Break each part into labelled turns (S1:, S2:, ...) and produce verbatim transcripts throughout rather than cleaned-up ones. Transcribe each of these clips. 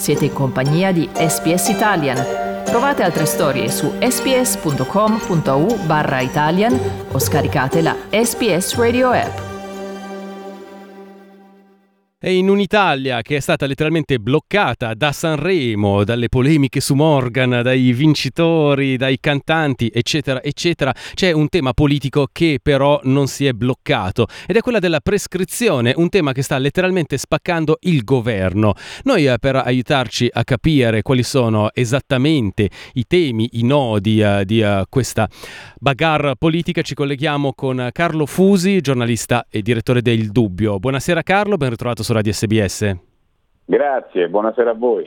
S1: Siete in compagnia di S B S Italian. Trovate altre storie su sbs.com.au barra Italian o scaricate la S B S Radio app.
S2: E in un'Italia che è stata letteralmente bloccata da Sanremo, dalle polemiche su Morgan, dai vincitori, dai cantanti, eccetera, eccetera, c'è un tema politico che però non si è bloccato ed è quella della prescrizione, un tema che sta letteralmente spaccando il governo. Noi eh, per aiutarci a capire quali sono esattamente i temi, i nodi eh, di eh, questa bagarre politica, ci colleghiamo con Carlo Fusi, giornalista e direttore del Dubbio. Buonasera Carlo, ben ritrovato su Radio S B S.
S3: Grazie, buonasera a voi.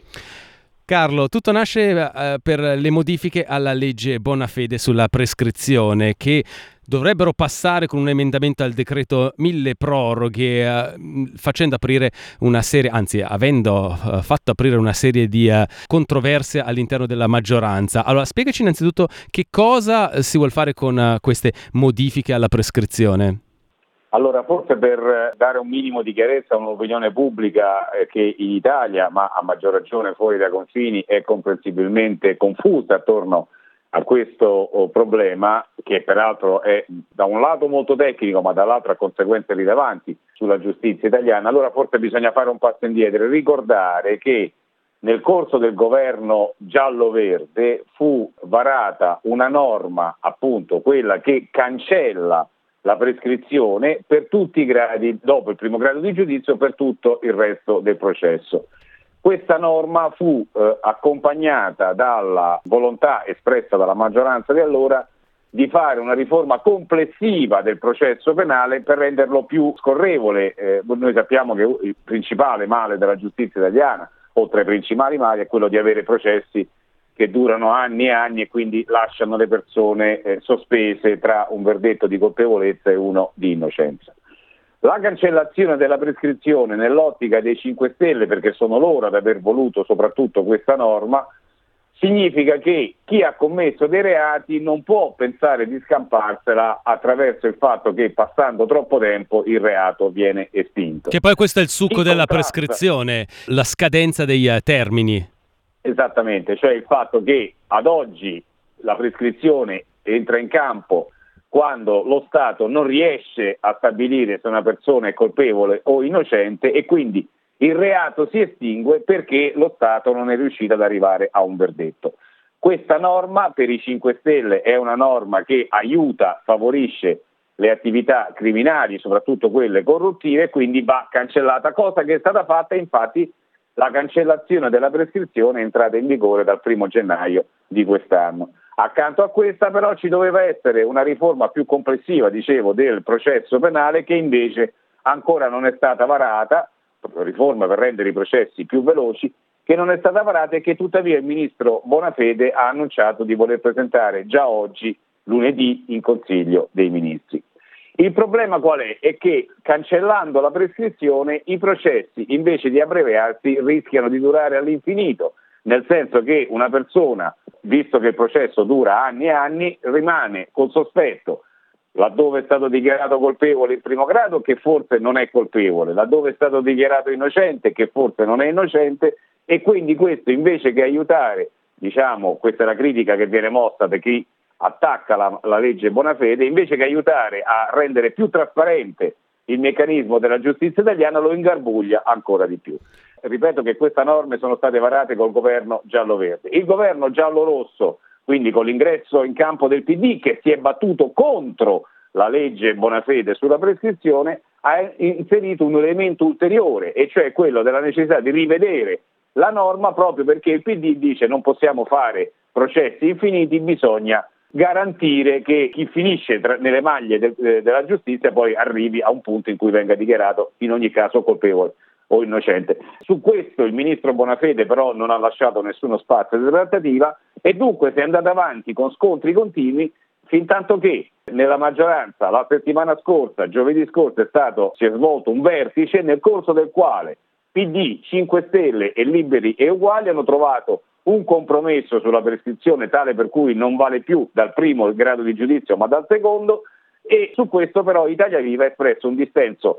S2: Carlo, tutto nasce eh, per le modifiche alla legge Bonafede sulla prescrizione che dovrebbero passare con un emendamento al decreto mille proroghe, eh, facendo aprire una serie, anzi avendo eh, fatto aprire una serie di eh, controversie all'interno della maggioranza. Allora, spiegaci innanzitutto che cosa si vuol fare con uh, queste modifiche alla prescrizione.
S3: Allora, forse per dare un minimo di chiarezza a un'opinione pubblica eh, che in Italia, ma a maggior ragione fuori dai confini, è comprensibilmente confusa attorno a questo oh, problema, che peraltro è da un lato molto tecnico, ma dall'altro ha conseguenze rilevanti sulla giustizia italiana, allora forse bisogna fare un passo indietro e ricordare che nel corso del governo giallo-verde fu varata una norma, appunto quella che cancella la prescrizione per tutti i gradi, dopo il primo grado di giudizio, per tutto il resto del processo. Questa norma fu eh, accompagnata dalla volontà espressa dalla maggioranza di allora di fare una riforma complessiva del processo penale per renderlo più scorrevole. Eh, noi sappiamo che il principale male della giustizia italiana, oltre ai principali mali, è quello di avere processi che durano anni e anni e quindi lasciano le persone eh, sospese tra un verdetto di colpevolezza e uno di innocenza. La cancellazione della prescrizione nell'ottica dei cinque Stelle, perché sono loro ad aver voluto soprattutto questa norma, significa che chi ha commesso dei reati non può pensare di scamparsela attraverso il fatto che passando troppo tempo il reato viene estinto.
S2: Che poi questo è il succo
S3: In
S2: della
S3: contrasto,
S2: prescrizione, la scadenza dei uh, termini.
S3: Esattamente, cioè il fatto che ad oggi la prescrizione entra in campo quando lo Stato non riesce a stabilire se una persona è colpevole o innocente e quindi il reato si estingue perché lo Stato non è riuscito ad arrivare a un verdetto. Questa norma per i cinque Stelle è una norma che aiuta, favorisce le attività criminali, soprattutto quelle corruttive, e quindi va cancellata, cosa che è stata fatta infatti. La cancellazione della prescrizione è entrata in vigore dal primo gennaio di quest'anno. Accanto a questa però ci doveva essere una riforma più complessiva, dicevo, del processo penale che invece ancora non è stata varata, riforma per rendere i processi più veloci, che non è stata varata e che tuttavia il ministro Bonafede ha annunciato di voler presentare già oggi, lunedì, in Consiglio dei Ministri. Il problema qual è? È che cancellando la prescrizione i processi invece di abbreviarsi rischiano di durare all'infinito, nel senso che una persona, visto che il processo dura anni e anni, rimane col sospetto, laddove è stato dichiarato colpevole in primo grado che forse non è colpevole, laddove è stato dichiarato innocente che forse non è innocente e quindi questo invece che aiutare, diciamo, questa è la critica che viene mossa da chi attacca la, la legge Bonafede, invece che aiutare a rendere più trasparente il meccanismo della giustizia italiana lo ingarbuglia ancora di più. Ripeto che queste norme sono state varate col governo giallo-verde. Il governo giallo-rosso, quindi con l'ingresso in campo del P D che si è battuto contro la legge Bonafede sulla prescrizione, ha inserito un elemento ulteriore, e cioè quello della necessità di rivedere la norma proprio perché il P D dice non possiamo fare processi infiniti, bisogna garantire che chi finisce tra, nelle maglie de, de, della giustizia poi arrivi a un punto in cui venga dichiarato in ogni caso colpevole o innocente. Su questo il ministro Bonafede però non ha lasciato nessuno spazio di trattativa e dunque si è andato avanti con scontri continui fin tanto che nella maggioranza la settimana scorsa, giovedì scorso, è stato, si è svolto un vertice nel corso del quale P D, cinque Stelle e Liberi e Uguali hanno trovato un compromesso sulla prescrizione tale per cui non vale più dal primo grado di giudizio ma dal secondo, e su questo però Italia Viva ha espresso un dissenso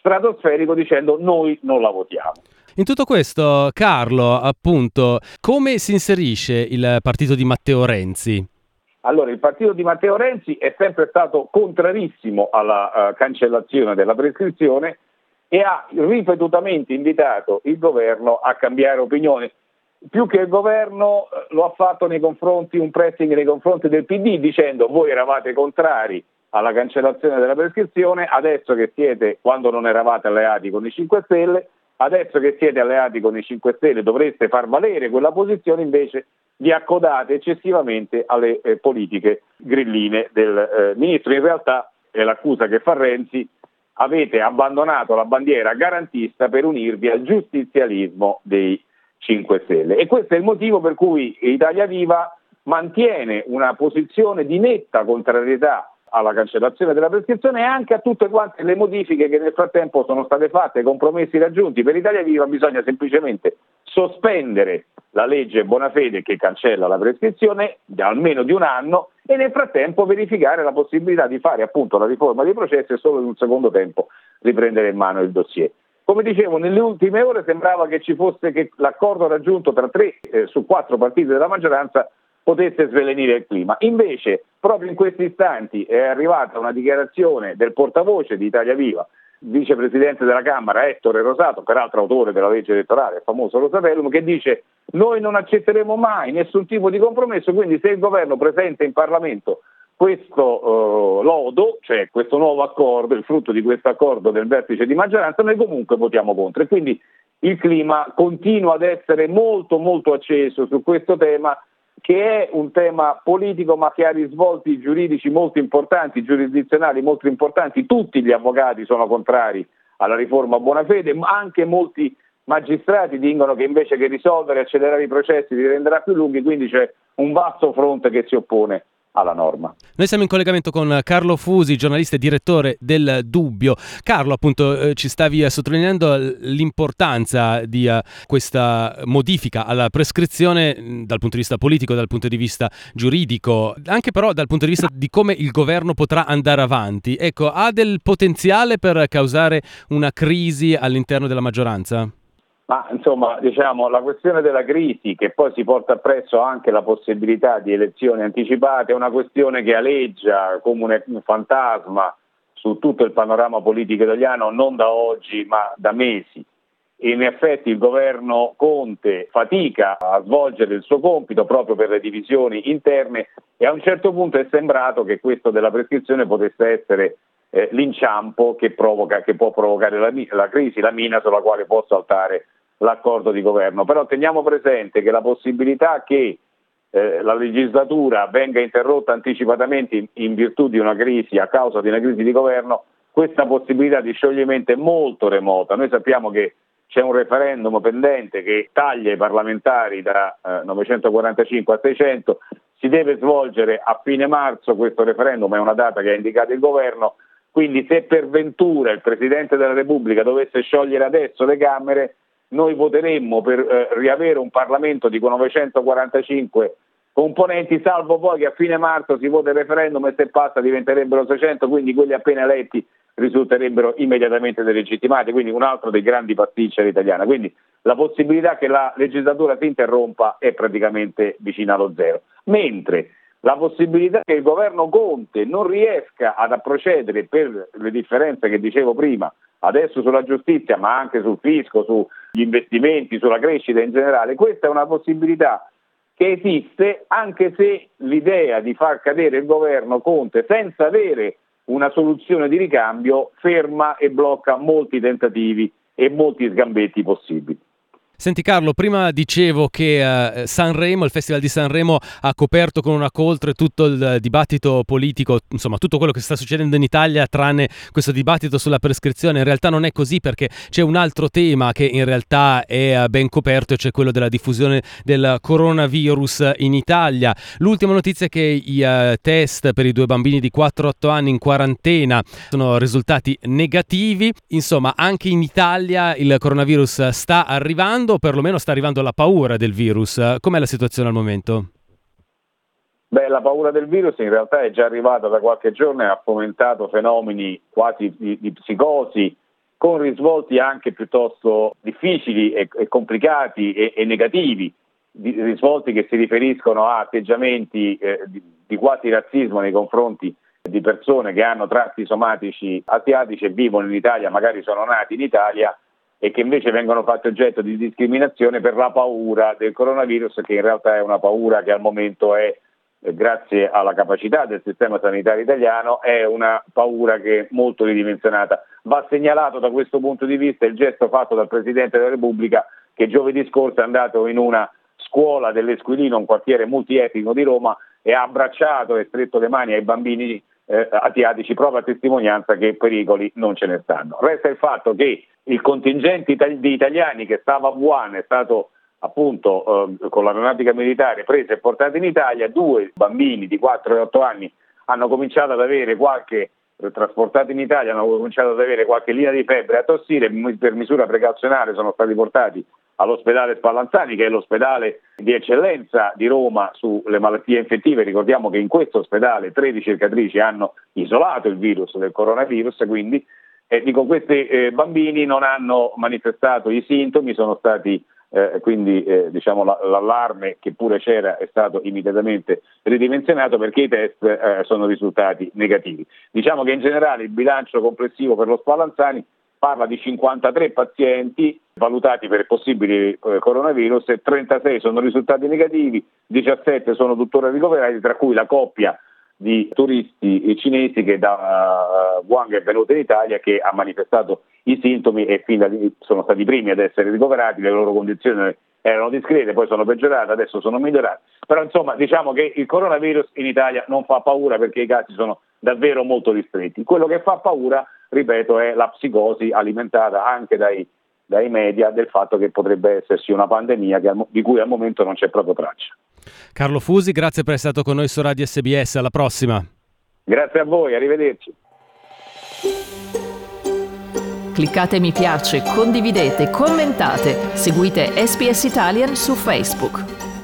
S3: stratosferico dicendo noi non la votiamo.
S2: In tutto questo, Carlo, appunto, come si inserisce il partito di Matteo Renzi?
S3: Allora, il partito di Matteo Renzi è sempre stato contrarissimo alla uh, cancellazione della prescrizione e ha ripetutamente invitato il governo a cambiare opinione. Più che il governo lo ha fatto nei confronti, un pressing nei confronti del P D, dicendo voi eravate contrari alla cancellazione della prescrizione, adesso che siete, quando non eravate alleati con i cinque Stelle, adesso che siete alleati con i cinque Stelle dovreste far valere quella posizione, invece vi accodate eccessivamente alle eh, politiche grilline del eh, ministro. In realtà è l'accusa che fa Renzi: avete abbandonato la bandiera garantista per unirvi al giustizialismo dei cinque Stelle. E questo è il motivo per cui Italia Viva mantiene una posizione di netta contrarietà alla cancellazione della prescrizione e anche a tutte quante le modifiche che nel frattempo sono state fatte, compromessi raggiunti. Per Italia Viva bisogna semplicemente sospendere la legge Bonafede che cancella la prescrizione da almeno di un anno e nel frattempo verificare la possibilità di fare appunto la riforma dei processi e solo in un secondo tempo riprendere in mano il dossier. Come dicevo, nelle ultime ore sembrava che ci fosse che l'accordo raggiunto tra tre eh, su quattro partiti della maggioranza potesse svelenire il clima. Invece, proprio in questi istanti è arrivata una dichiarazione del portavoce di Italia Viva, vicepresidente della Camera Ettore Rosato, peraltro autore della legge elettorale, il famoso Rosatellum, che dice: noi non accetteremo mai nessun tipo di compromesso, quindi se il governo presenta in Parlamento questo uh, lodo, cioè questo nuovo accordo, il frutto di questo accordo del vertice di maggioranza, noi comunque votiamo contro. E quindi il clima continua ad essere molto molto acceso su questo tema, che è un tema politico ma che ha risvolti giuridici molto importanti, giurisdizionali molto importanti. Tutti gli avvocati sono contrari alla riforma Bonafede, ma anche molti magistrati dicono che invece che risolvere e accelerare i processi li renderà più lunghi, quindi c'è un vasto fronte che si oppone alla norma.
S2: Noi siamo in collegamento con Carlo Fusi, giornalista e direttore del Dubbio. Carlo, appunto, eh, ci stavi eh, sottolineando l'importanza di uh, questa modifica alla prescrizione mh, dal punto di vista politico, dal punto di vista giuridico, anche però dal punto di vista di come il governo potrà andare avanti. Ecco, ha del potenziale per causare una crisi all'interno della maggioranza?
S3: Ma insomma, diciamo, la questione della crisi, che poi si porta appresso anche la possibilità di elezioni anticipate, è una questione che aleggia come un fantasma su tutto il panorama politico italiano, non da oggi ma da mesi. E in effetti il governo Conte fatica a svolgere il suo compito proprio per le divisioni interne e a un certo punto è sembrato che questo della prescrizione potesse essere eh, l'inciampo che provoca, che può provocare la, la crisi, la mina sulla quale può saltare l'accordo di governo. Però teniamo presente che la possibilità che eh, la legislatura venga interrotta anticipatamente in, in virtù di una crisi, a causa di una crisi di governo, questa possibilità di scioglimento è molto remota. Noi sappiamo che c'è un referendum pendente che taglia i parlamentari da eh, novecentoquarantacinque a seicento, si deve svolgere a fine marzo, questo referendum è una data che ha indicato il governo, quindi se per ventura il Presidente della Repubblica dovesse sciogliere adesso le Camere, noi voteremmo per eh, riavere un Parlamento di novecentoquarantacinque componenti, salvo poi che a fine marzo si vota il referendum e se passa diventerebbero seicento, quindi quelli appena eletti risulterebbero immediatamente delegittimati, quindi un altro dei grandi pasticci all'italiana. Quindi la possibilità che la legislatura si interrompa è praticamente vicina allo zero, mentre la possibilità che il governo Conte non riesca ad procedere per le differenze che dicevo prima, adesso sulla giustizia ma anche sul fisco, sugli investimenti, sulla crescita in generale, questa è una possibilità che esiste, anche se l'idea di far cadere il governo Conte senza avere una soluzione di ricambio ferma e blocca molti tentativi e molti sgambetti possibili.
S2: Senti Carlo, prima dicevo che uh, Sanremo, il Festival di Sanremo ha coperto con una coltre tutto il dibattito politico, insomma tutto quello che sta succedendo in Italia tranne questo dibattito sulla prescrizione. In realtà non è così, perché c'è un altro tema che in realtà è uh, ben coperto, e cioè quello della diffusione del coronavirus in Italia. L'ultima notizia è che i uh, test per i due bambini di quattro otto anni in quarantena sono risultati negativi. Insomma, anche in Italia il coronavirus sta arrivando, o perlomeno sta arrivando la paura del virus. Com'è la situazione al momento?
S3: Beh, la paura del virus in realtà è già arrivata da qualche giorno e ha fomentato fenomeni quasi di, di psicosi con risvolti anche piuttosto difficili e, e complicati e, e negativi, di, risvolti che si riferiscono a atteggiamenti eh, di, di quasi razzismo nei confronti di persone che hanno tratti somatici asiatici e vivono in Italia, magari sono nati in Italia, e che invece vengono fatti oggetto di discriminazione per la paura del coronavirus, che in realtà è una paura che al momento è, grazie alla capacità del sistema sanitario italiano, è una paura che è molto ridimensionata. Va segnalato da questo punto di vista il gesto fatto dal Presidente della Repubblica, che giovedì scorso è andato in una scuola dell'Esquilino, un quartiere multietnico di Roma, e ha abbracciato e stretto le mani ai bambini eh, asiatici, proprio a testimonianza che pericoli non ce ne stanno. Resta il fatto che il contingente itali- di italiani che stava a Wuhan è stato appunto eh, con l'aeronautica militare preso e portato in Italia. Due bambini di quattro e otto anni hanno cominciato ad avere qualche, eh, trasportati in Italia, hanno cominciato ad avere qualche linea di febbre, a tossire. Per misura precauzionale sono stati portati all'ospedale Spallanzani, che è l'ospedale di eccellenza di Roma sulle malattie infettive. Ricordiamo che in questo ospedale tredici ricercatrici hanno isolato il virus del coronavirus, quindi eh, dico, questi eh, bambini non hanno manifestato i sintomi, sono stati eh, quindi eh, diciamo la, l'allarme che pure c'era è stato immediatamente ridimensionato perché i test eh, sono risultati negativi. Diciamo che in generale il bilancio complessivo per lo Spallanzani parla di cinquantatré pazienti valutati per possibili eh, coronavirus, e trentasei sono risultati negativi, diciassette sono tuttora ricoverati, tra cui la coppia di turisti cinesi che da uh, Wuhan è venuta in Italia, che ha manifestato i sintomi e fin da lì sono stati i primi ad essere ricoverati. Le loro condizioni erano discrete, poi sono peggiorate, adesso sono migliorate. Però insomma diciamo che il coronavirus in Italia non fa paura perché i casi sono davvero molto ristretti. Quello che fa paura, ripeto, è la psicosi alimentata anche dai, dai media del fatto che potrebbe esserci una pandemia che, di cui al momento non c'è proprio traccia.
S2: Carlo Fusi, grazie per essere stato con noi su Radio S B S, alla prossima.
S3: Grazie a voi, arrivederci.
S1: Cliccate mi piace, condividete, commentate, seguite S B S Italian su Facebook.